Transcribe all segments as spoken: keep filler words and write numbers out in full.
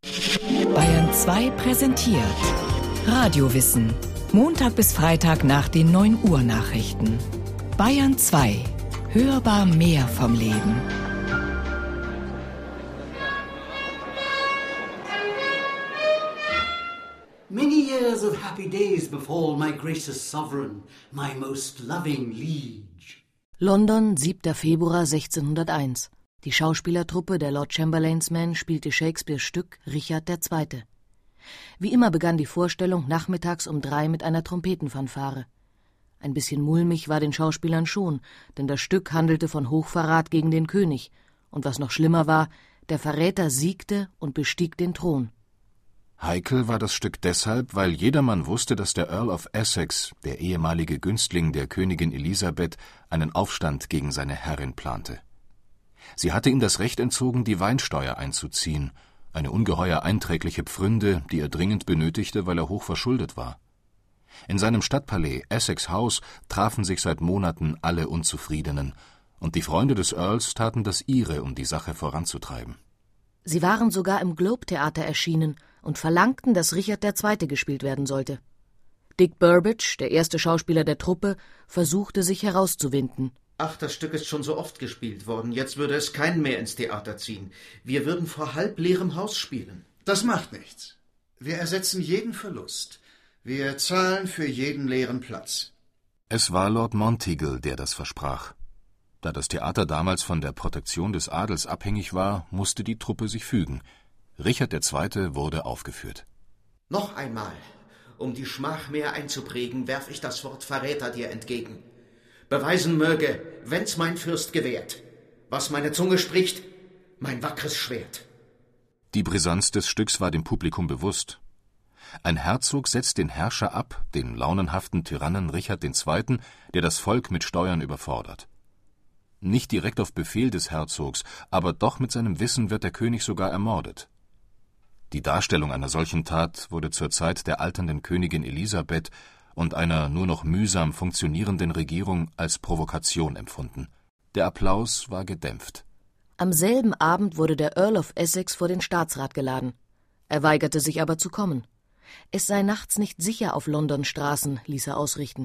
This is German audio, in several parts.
Bayern zwei präsentiert Radiowissen. Montag bis Freitag nach den neun Uhr Nachrichten. Bayern zwei. Hörbar mehr vom Leben. Many years of happy days befall my gracious sovereign, my most loving liege. London, siebter Februar sechzehnhunderteins. Die Schauspielertruppe der Lord Chamberlain's Men spielte Shakespeares Stück Richard der Zweite. Wie immer begann die Vorstellung nachmittags um drei mit einer Trompetenfanfare. Ein bisschen mulmig war den Schauspielern schon, denn das Stück handelte von Hochverrat gegen den König. Und was noch schlimmer war, der Verräter siegte und bestieg den Thron. Heikel war das Stück deshalb, weil jedermann wusste, dass der Earl of Essex, der ehemalige Günstling der Königin Elisabeth, einen Aufstand gegen seine Herrin plante. Sie hatte ihm das Recht entzogen, die Weinsteuer einzuziehen, eine ungeheuer einträgliche Pfründe, die er dringend benötigte, weil er hoch verschuldet war. In seinem Stadtpalais Essex House trafen sich seit Monaten alle Unzufriedenen, und die Freunde des Earls taten das ihre, um die Sache voranzutreiben. Sie waren sogar im Globe-Theater erschienen und verlangten, dass Richard der Zweite gespielt werden sollte. Dick Burbage, der erste Schauspieler der Truppe, versuchte sich herauszuwinden. Ach, das Stück ist schon so oft gespielt worden. Jetzt würde es keinen mehr ins Theater ziehen. Wir würden vor halb leerem Haus spielen. Das macht nichts. Wir ersetzen jeden Verlust. Wir zahlen für jeden leeren Platz. Es war Lord Monteagle, der das versprach. Da das Theater damals von der Protektion des Adels abhängig war, musste die Truppe sich fügen. Richard der Zweite wurde aufgeführt. Noch einmal, um die Schmach mehr einzuprägen, werf ich das Wort Verräter dir entgegen. Beweisen möge, wenn's mein Fürst gewährt, was meine Zunge spricht, mein wackres Schwert. Die Brisanz des Stücks war dem Publikum bewusst. Ein Herzog setzt den Herrscher ab, den launenhaften Tyrannen Richard der Zweite., der das Volk mit Steuern überfordert. Nicht direkt auf Befehl des Herzogs, aber doch mit seinem Wissen wird der König sogar ermordet. Die Darstellung einer solchen Tat wurde zur Zeit der alternden Königin Elisabeth und einer nur noch mühsam funktionierenden Regierung als Provokation empfunden. Der Applaus war gedämpft. Am selben Abend wurde der Earl of Essex vor den Staatsrat geladen. Er weigerte sich aber zu kommen. Es sei nachts nicht sicher auf Londons Straßen, ließ er ausrichten.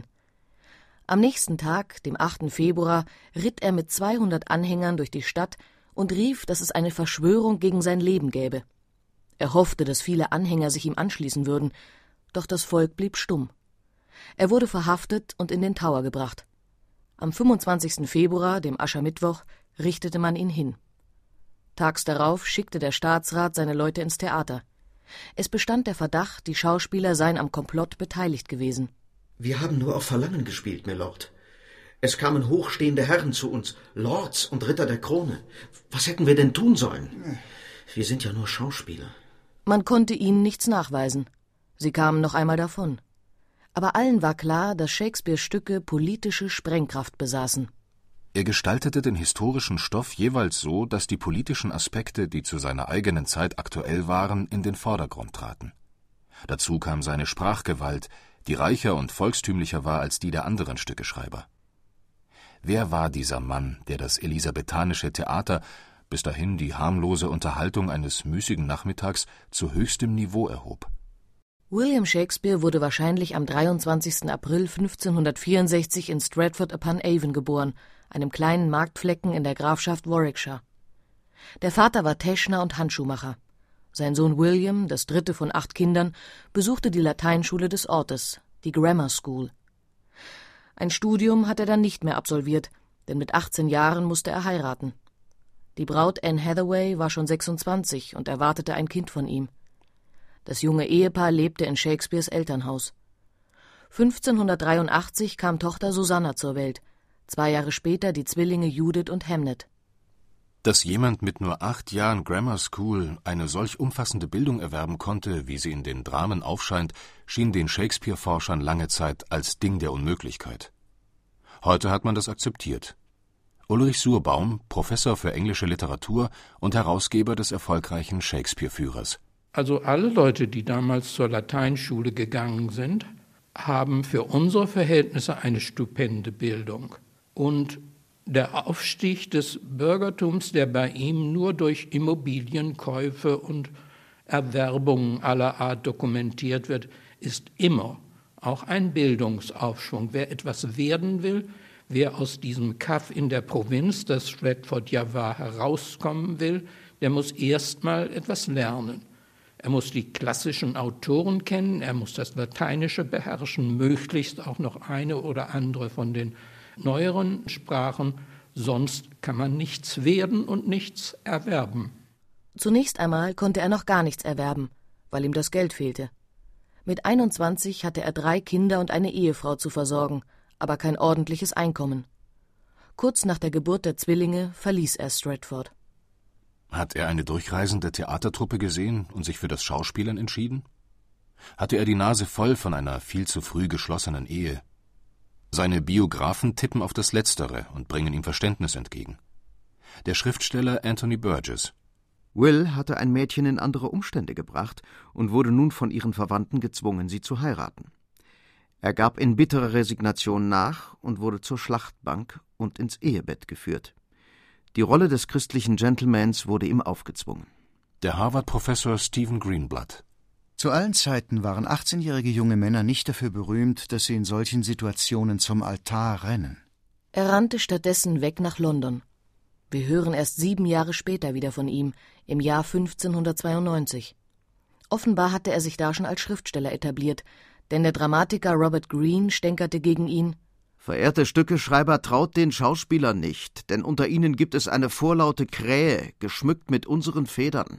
Am nächsten Tag, dem achten Februar, ritt er mit zweihundert Anhängern durch die Stadt und rief, dass es eine Verschwörung gegen sein Leben gäbe. Er hoffte, dass viele Anhänger sich ihm anschließen würden, doch das Volk blieb stumm. Er wurde verhaftet und in den Tower gebracht. Am fünfundzwanzigsten Februar, dem Aschermittwoch, richtete man ihn hin. Tags darauf schickte der Staatsrat seine Leute ins Theater. Es bestand der Verdacht, die Schauspieler seien am Komplott beteiligt gewesen. Wir haben nur auf Verlangen gespielt, Milord. Es kamen hochstehende Herren zu uns, Lords und Ritter der Krone. Was hätten wir denn tun sollen? Wir sind ja nur Schauspieler. Man konnte ihnen nichts nachweisen. Sie kamen noch einmal davon. Aber allen war klar, dass Shakespeares Stücke politische Sprengkraft besaßen. Er gestaltete den historischen Stoff jeweils so, dass die politischen Aspekte, die zu seiner eigenen Zeit aktuell waren, in den Vordergrund traten. Dazu kam seine Sprachgewalt, die reicher und volkstümlicher war als die der anderen Stückeschreiber. Wer war dieser Mann, der das elisabethanische Theater, bis dahin die harmlose Unterhaltung eines müßigen Nachmittags, zu höchstem Niveau erhob? William Shakespeare wurde wahrscheinlich am dreiundzwanzigsten April fünfzehnhundertvierundsechzig in Stratford-upon-Avon geboren, einem kleinen Marktflecken in der Grafschaft Warwickshire. Der Vater war Teschner und Handschuhmacher. Sein Sohn William, das dritte von acht Kindern, besuchte die Lateinschule des Ortes, die Grammar School. Ein Studium hat er dann nicht mehr absolviert, denn mit achtzehn Jahren musste er heiraten. Die Braut Anne Hathaway war schon sechsundzwanzig und erwartete ein Kind von ihm. Das junge Ehepaar lebte in Shakespeares Elternhaus. fünfzehnhundertdreiundachtzig kam Tochter Susanna zur Welt, zwei Jahre später die Zwillinge Judith und Hamnet. Dass jemand mit nur acht Jahren Grammar School eine solch umfassende Bildung erwerben konnte, wie sie in den Dramen aufscheint, schien den Shakespeare-Forschern lange Zeit als Ding der Unmöglichkeit. Heute hat man das akzeptiert. Ulrich Suhrbaum, Professor für englische Literatur und Herausgeber des erfolgreichen Shakespeare-Führers. Also alle Leute, die damals zur Lateinschule gegangen sind, haben für unsere Verhältnisse eine stupende Bildung. Und der Aufstieg des Bürgertums, der bei ihm nur durch Immobilienkäufe und Erwerbungen aller Art dokumentiert wird, ist immer auch ein Bildungsaufschwung. Wer etwas werden will, wer aus diesem Kaff in der Provinz, das Stratford ja war, herauskommen will, der muss erstmal etwas lernen. Er muss die klassischen Autoren kennen, er muss das Lateinische beherrschen, möglichst auch noch eine oder andere von den neueren Sprachen, sonst kann man nichts werden und nichts erwerben. Zunächst einmal konnte er noch gar nichts erwerben, weil ihm das Geld fehlte. Mit einundzwanzig hatte er drei Kinder und eine Ehefrau zu versorgen, aber kein ordentliches Einkommen. Kurz nach der Geburt der Zwillinge verließ er Stratford. Hat er eine durchreisende Theatertruppe gesehen und sich für das Schauspielern entschieden? Hatte er die Nase voll von einer viel zu früh geschlossenen Ehe? Seine Biografen tippen auf das Letztere und bringen ihm Verständnis entgegen. Der Schriftsteller Anthony Burgess. Will hatte ein Mädchen in andere Umstände gebracht und wurde nun von ihren Verwandten gezwungen, sie zu heiraten. Er gab in bitterer Resignation nach und wurde zur Schlachtbank und ins Ehebett geführt. Die Rolle des christlichen Gentlemans wurde ihm aufgezwungen. Der Harvard-Professor Stephen Greenblatt. Zu allen Zeiten waren achtzehnjährige junge Männer nicht dafür berühmt, dass sie in solchen Situationen zum Altar rennen. Er rannte stattdessen weg nach London. Wir hören erst sieben Jahre später wieder von ihm, im Jahr fünfzehnhundertzweiundneunzig. Offenbar hatte er sich da schon als Schriftsteller etabliert, denn der Dramatiker Robert Greene stänkerte gegen ihn: »Verehrte Stückeschreiber, traut den Schauspielern nicht, denn unter ihnen gibt es eine vorlaute Krähe, geschmückt mit unseren Federn.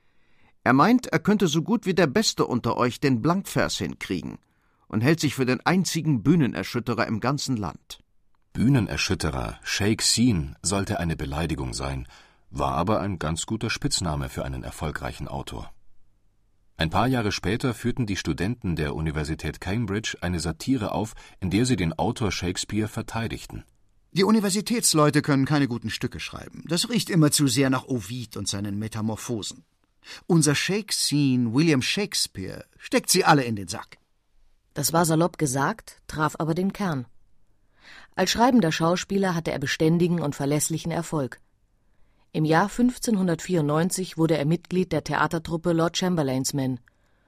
Er meint, er könnte so gut wie der Beste unter euch den Blankvers hinkriegen und hält sich für den einzigen Bühnenerschütterer im ganzen Land.« Bühnenerschütterer, Shake Scene, sollte eine Beleidigung sein, war aber ein ganz guter Spitzname für einen erfolgreichen Autor. Ein paar Jahre später führten die Studenten der Universität Cambridge eine Satire auf, in der sie den Autor Shakespeare verteidigten. Die Universitätsleute können keine guten Stücke schreiben. Das riecht immer zu sehr nach Ovid und seinen Metamorphosen. Unser Shake-Scene, William Shakespeare, steckt sie alle in den Sack. Das war salopp gesagt, traf aber den Kern. Als schreibender Schauspieler hatte er beständigen und verlässlichen Erfolg. Im Jahr fünfzehnhundertvierundneunzig wurde er Mitglied der Theatertruppe Lord Chamberlain's Men.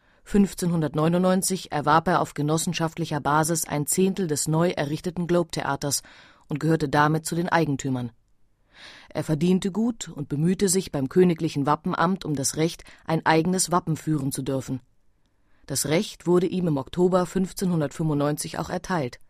fünfzehnhundertneunundneunzig erwarb er auf genossenschaftlicher Basis ein Zehntel des neu errichteten Globe-Theaters und gehörte damit zu den Eigentümern. Er verdiente gut und bemühte sich beim königlichen Wappenamt um das Recht, ein eigenes Wappen führen zu dürfen. Das Recht wurde ihm im Oktober fünfzehnhundertfünfundneunzig auch erteilt.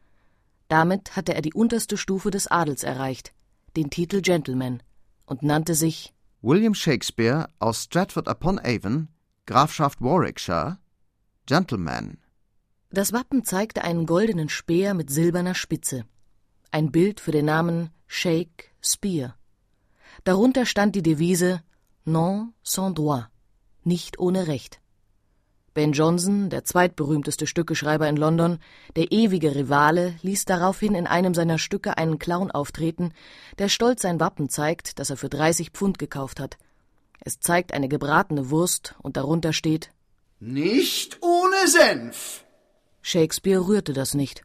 Damit hatte er die unterste Stufe des Adels erreicht, den Titel Gentleman, und nannte sich William Shakespeare aus Stratford-upon-Avon, Grafschaft Warwickshire, Gentleman. Das Wappen zeigte einen goldenen Speer mit silberner Spitze, ein Bild für den Namen Shakespeare. Darunter stand die Devise Non sans droit, nicht ohne Recht. Ben Jonson, der zweitberühmteste Stückeschreiber in London, der ewige Rivale, ließ daraufhin in einem seiner Stücke einen Clown auftreten, der stolz sein Wappen zeigt, das er für dreißig Pfund gekauft hat. Es zeigt eine gebratene Wurst und darunter steht: »Nicht ohne Senf!« Shakespeare rührte das nicht.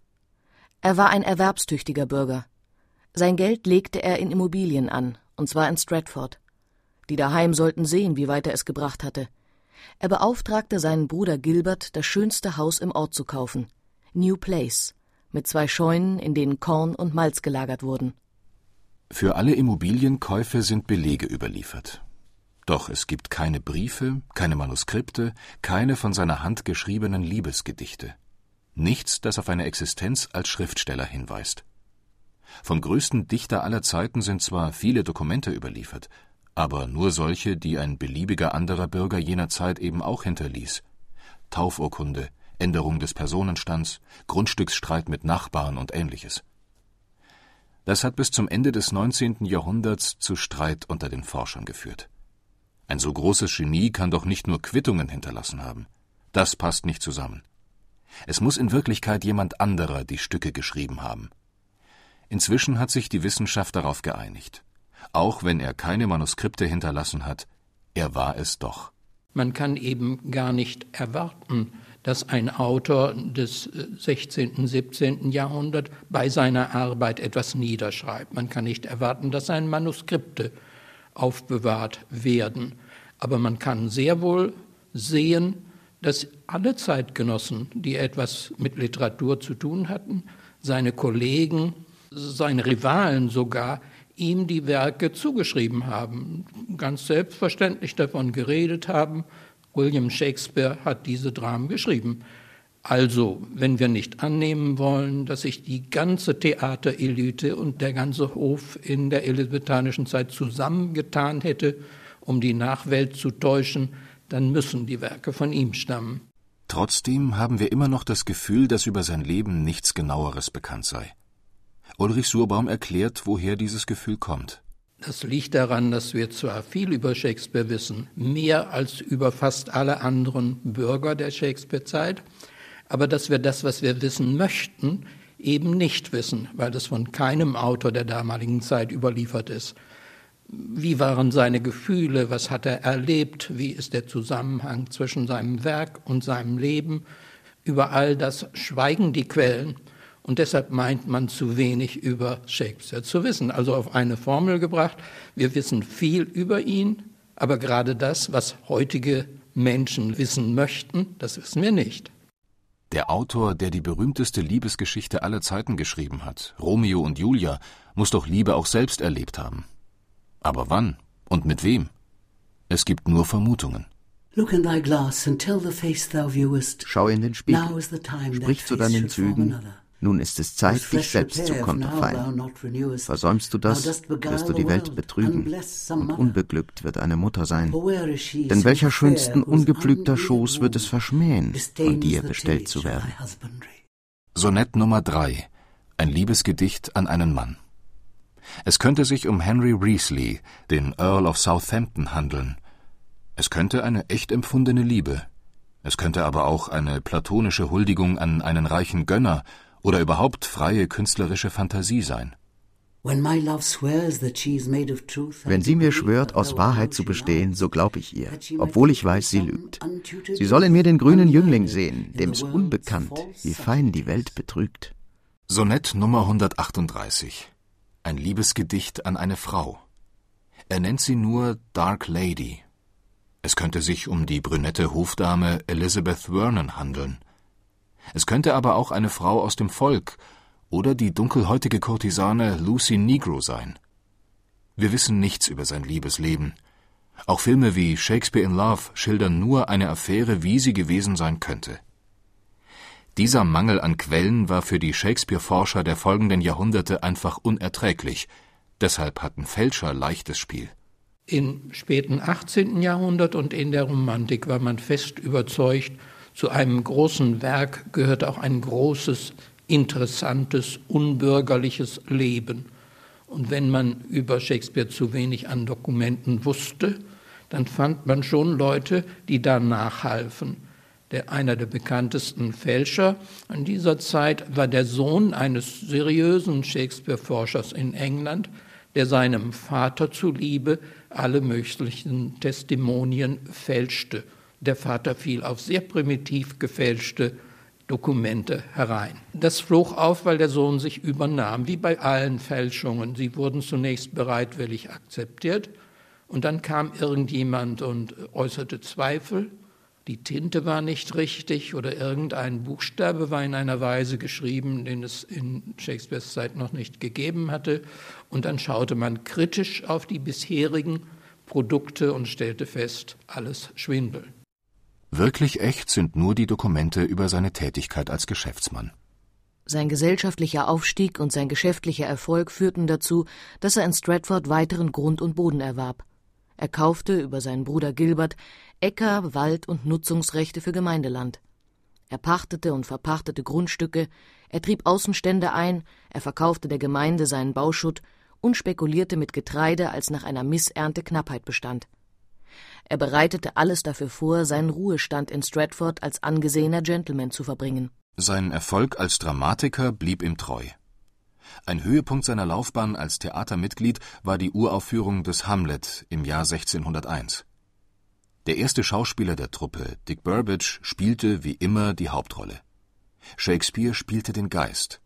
Er war ein erwerbstüchtiger Bürger. Sein Geld legte er in Immobilien an, und zwar in Stratford. Die daheim sollten sehen, wie weit er es gebracht hatte. Er beauftragte seinen Bruder Gilbert, das schönste Haus im Ort zu kaufen, New Place, mit zwei Scheunen, in denen Korn und Malz gelagert wurden. Für alle Immobilienkäufe sind Belege überliefert. Doch es gibt keine Briefe, keine Manuskripte, keine von seiner Hand geschriebenen Liebesgedichte. Nichts, das auf eine Existenz als Schriftsteller hinweist. Vom größten Dichter aller Zeiten sind zwar viele Dokumente überliefert, aber nur solche, die ein beliebiger anderer Bürger jener Zeit eben auch hinterließ. Taufurkunde, Änderung des Personenstands, Grundstücksstreit mit Nachbarn und Ähnliches. Das hat bis zum Ende des neunzehnten Jahrhunderts zu Streit unter den Forschern geführt. Ein so großes Genie kann doch nicht nur Quittungen hinterlassen haben. Das passt nicht zusammen. Es muss in Wirklichkeit jemand anderer die Stücke geschrieben haben. Inzwischen hat sich die Wissenschaft darauf geeinigt. Auch wenn er keine Manuskripte hinterlassen hat, er war es doch. Man kann eben gar nicht erwarten, dass ein Autor des sechzehnten, siebzehnten Jahrhunderts bei seiner Arbeit etwas niederschreibt. Man kann nicht erwarten, dass seine Manuskripte aufbewahrt werden. Aber man kann sehr wohl sehen, dass alle Zeitgenossen, die etwas mit Literatur zu tun hatten, seine Kollegen, seine Rivalen sogar, ihm die Werke zugeschrieben haben, ganz selbstverständlich davon geredet haben, William Shakespeare hat diese Dramen geschrieben. Also, wenn wir nicht annehmen wollen, dass sich die ganze Theaterelite und der ganze Hof in der elizabethanischen Zeit zusammengetan hätte, um die Nachwelt zu täuschen, dann müssen die Werke von ihm stammen. Trotzdem haben wir immer noch das Gefühl, dass über sein Leben nichts Genaueres bekannt sei. Ulrich Surbaum erklärt, woher dieses Gefühl kommt. Das liegt daran, dass wir zwar viel über Shakespeare wissen, mehr als über fast alle anderen Bürger der Shakespeare-Zeit, aber dass wir das, was wir wissen möchten, eben nicht wissen, weil das von keinem Autor der damaligen Zeit überliefert ist. Wie waren seine Gefühle, was hat er erlebt, wie ist der Zusammenhang zwischen seinem Werk und seinem Leben? Über all das schweigen die Quellen und deshalb meint man zu wenig über Shakespeare zu wissen. Also auf eine Formel gebracht, wir wissen viel über ihn, aber gerade das, was heutige Menschen wissen möchten, das wissen wir nicht. Der Autor, der die berühmteste Liebesgeschichte aller Zeiten geschrieben hat, Romeo und Julia, muss doch Liebe auch selbst erlebt haben. Aber wann und mit wem? Es gibt nur Vermutungen. Schau in den Spiegel, sprich zu deinen Zügen. Nun ist es Zeit, dich selbst zu konterfeien. Versäumst du das, wirst du die Welt betrügen, und unbeglückt wird eine Mutter sein. Denn welcher schönsten ungepflügter Schoß wird es verschmähen, von dir bestellt zu werden? Sonett Nummer drei. Ein Liebesgedicht an einen Mann. Es könnte sich um Henry Wriothesley, den Earl of Southampton, handeln. Es könnte eine echt empfundene Liebe. Es könnte aber auch eine platonische Huldigung an einen reichen Gönner oder überhaupt freie künstlerische Fantasie sein. Wenn sie mir schwört, aus Wahrheit zu bestehen, so glaub ich ihr, obwohl ich weiß, sie lügt. Sie soll in mir den grünen Jüngling sehen, dem's unbekannt, wie fein die Welt betrügt. Sonett Nummer hundertachtunddreißig. Ein Liebesgedicht an eine Frau. Er nennt sie nur Dark Lady. Es könnte sich um die brünette Hofdame Elizabeth Vernon handeln. Es könnte aber auch eine Frau aus dem Volk oder die dunkelhäutige Kurtisane Lucy Negro sein. Wir wissen nichts über sein Liebesleben. Auch Filme wie Shakespeare in Love schildern nur eine Affäre, wie sie gewesen sein könnte. Dieser Mangel an Quellen war für die Shakespeare-Forscher der folgenden Jahrhunderte einfach unerträglich. Deshalb hatten Fälscher leichtes Spiel. Im späten achtzehnten Jahrhundert und in der Romantik war man fest überzeugt, zu einem großen Werk gehört auch ein großes, interessantes, unbürgerliches Leben. Und wenn man über Shakespeare zu wenig an Dokumenten wusste, dann fand man schon Leute, die da nachhalfen. Der, einer der bekanntesten Fälscher an dieser Zeit war der Sohn eines seriösen Shakespeare-Forschers in England, der seinem Vater zuliebe alle möglichen Testimonien fälschte. Der Vater fiel auf sehr primitiv gefälschte Dokumente herein. Das flog auf, weil der Sohn sich übernahm, wie bei allen Fälschungen. Sie wurden zunächst bereitwillig akzeptiert und dann kam irgendjemand und äußerte Zweifel. Die Tinte war nicht richtig oder irgendein Buchstabe war in einer Weise geschrieben, den es in Shakespeares Zeit noch nicht gegeben hatte. Und dann schaute man kritisch auf die bisherigen Produkte und stellte fest, alles Schwindel. Wirklich echt sind nur die Dokumente über seine Tätigkeit als Geschäftsmann. Sein gesellschaftlicher Aufstieg und sein geschäftlicher Erfolg führten dazu, dass er in Stratford weiteren Grund und Boden erwarb. Er kaufte über seinen Bruder Gilbert Äcker, Wald- und Nutzungsrechte für Gemeindeland. Er pachtete und verpachtete Grundstücke, er trieb Außenstände ein, er verkaufte der Gemeinde seinen Bauschutt und spekulierte mit Getreide, als nach einer Missernte Knappheit bestand. Er bereitete alles dafür vor, seinen Ruhestand in Stratford als angesehener Gentleman zu verbringen. Sein Erfolg als Dramatiker blieb ihm treu. Ein Höhepunkt seiner Laufbahn als Theatermitglied war die Uraufführung des Hamlet im Jahr sechzehnhunderteins. Der erste Schauspieler der Truppe, Dick Burbage, spielte wie immer die Hauptrolle. Shakespeare spielte den Geist.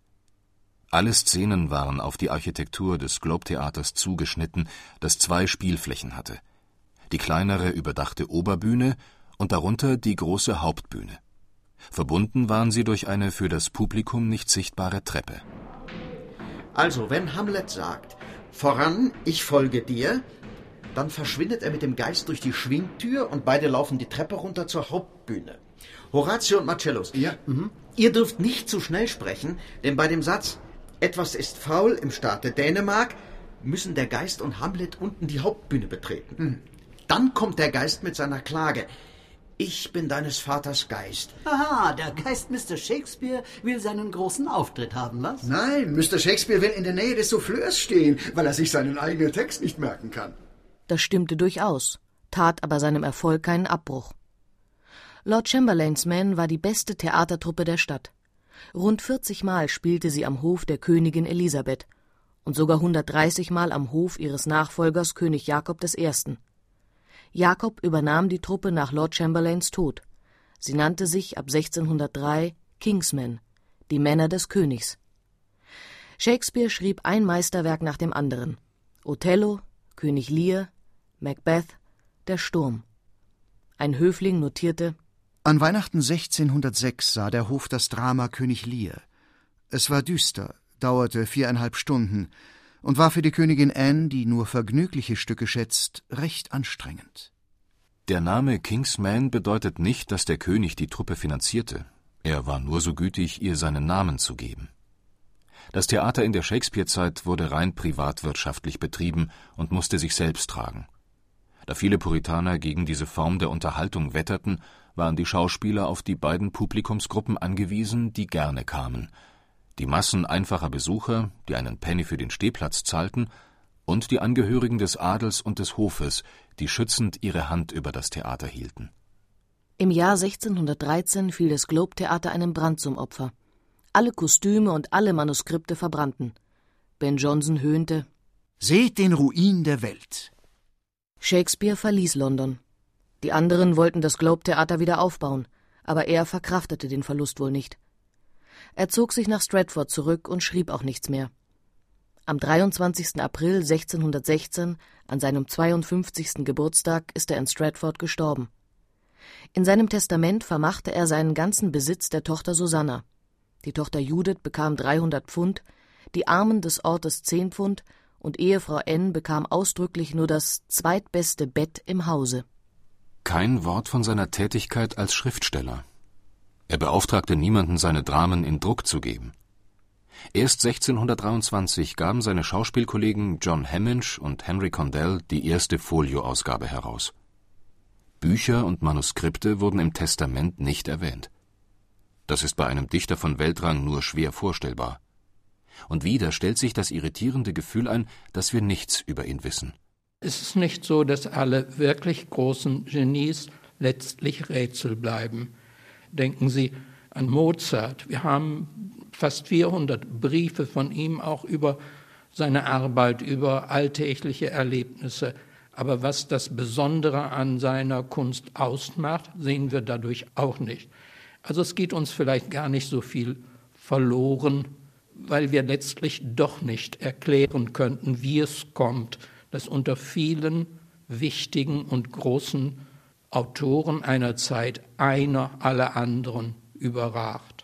Alle Szenen waren auf die Architektur des Globe-Theaters zugeschnitten, das zwei Spielflächen hatte. Die kleinere überdachte Oberbühne und darunter die große Hauptbühne. Verbunden waren sie durch eine für das Publikum nicht sichtbare Treppe. Also, wenn Hamlet sagt, voran, ich folge dir, dann verschwindet er mit dem Geist durch die Schwingtür und beide laufen die Treppe runter zur Hauptbühne. Horatio und Marcellus, Ja. Mhm. ihr dürft nicht zu schnell sprechen, denn bei dem Satz, etwas ist faul im Staate Dänemark, müssen der Geist und Hamlet unten die Hauptbühne betreten. Mhm. Dann kommt der Geist mit seiner Klage. Ich bin deines Vaters Geist. Aha, der Geist Mister Shakespeare will seinen großen Auftritt haben, was? Nein, Mister Shakespeare will in der Nähe des Souffleurs stehen, weil er sich seinen eigenen Text nicht merken kann. Das stimmte durchaus, tat aber seinem Erfolg keinen Abbruch. Lord Chamberlains Men war die beste Theatertruppe der Stadt. Rund vierzig Mal spielte sie am Hof der Königin Elisabeth und sogar hundertdreißig Mal am Hof ihres Nachfolgers König Jakob der Erste. Jakob übernahm die Truppe nach Lord Chamberlains Tod. Sie nannte sich ab sechzehnhundertdrei Kingsmen, die Männer des Königs. Shakespeare schrieb ein Meisterwerk nach dem anderen. Othello, König Lear, Macbeth, der Sturm. Ein Höfling notierte: An Weihnachten sechzehnhundertsechs sah der Hof das Drama König Lear. Es war düster, dauerte viereinhalb Stunden und war für die Königin Anne, die nur vergnügliche Stücke schätzt, recht anstrengend. Der Name Kingsman bedeutet nicht, dass der König die Truppe finanzierte. Er war nur so gütig, ihr seinen Namen zu geben. Das Theater in der Shakespeare-Zeit wurde rein privatwirtschaftlich betrieben und musste sich selbst tragen. Da viele Puritaner gegen diese Form der Unterhaltung wetterten, waren die Schauspieler auf die beiden Publikumsgruppen angewiesen, die gerne kamen: die Massen einfacher Besucher, die einen Penny für den Stehplatz zahlten, und die Angehörigen des Adels und des Hofes, die schützend ihre Hand über das Theater hielten. Im Jahr sechzehnhundertdreizehn fiel das Globe-Theater einem Brand zum Opfer. Alle Kostüme und alle Manuskripte verbrannten. Ben Jonson höhnte: Seht den Ruin der Welt. Shakespeare verließ London. Die anderen wollten das Globe-Theater wieder aufbauen, aber er verkraftete den Verlust wohl nicht. Er zog sich nach Stratford zurück und schrieb auch nichts mehr. Am dreiundzwanzigsten April sechzehnhundertsechzehn, an seinem zweiundfünfzigsten Geburtstag, ist er in Stratford gestorben. In seinem Testament vermachte er seinen ganzen Besitz der Tochter Susanna. Die Tochter Judith bekam dreihundert Pfund, die Armen des Ortes zehn Pfund und Ehefrau Anne bekam ausdrücklich nur das zweitbeste Bett im Hause. Kein Wort von seiner Tätigkeit als Schriftsteller. Er beauftragte niemanden, seine Dramen in Druck zu geben. Erst sechzehnhundertdreiundzwanzig gaben seine Schauspielkollegen John Hemminge und Henry Condell die erste Folioausgabe heraus. Bücher und Manuskripte wurden im Testament nicht erwähnt. Das ist bei einem Dichter von Weltrang nur schwer vorstellbar. Und wieder stellt sich das irritierende Gefühl ein, dass wir nichts über ihn wissen. Es ist nicht so, dass alle wirklich großen Genies letztlich Rätsel bleiben. Denken Sie an Mozart. Wir haben fast vierhundert Briefe von ihm, auch über seine Arbeit, über alltägliche Erlebnisse. Aber was das Besondere an seiner Kunst ausmacht, sehen wir dadurch auch nicht. Also es geht uns vielleicht gar nicht so viel verloren, weil wir letztlich doch nicht erklären könnten, wie es kommt, dass unter vielen wichtigen und großen Autoren einer Zeit einer alle anderen überragt.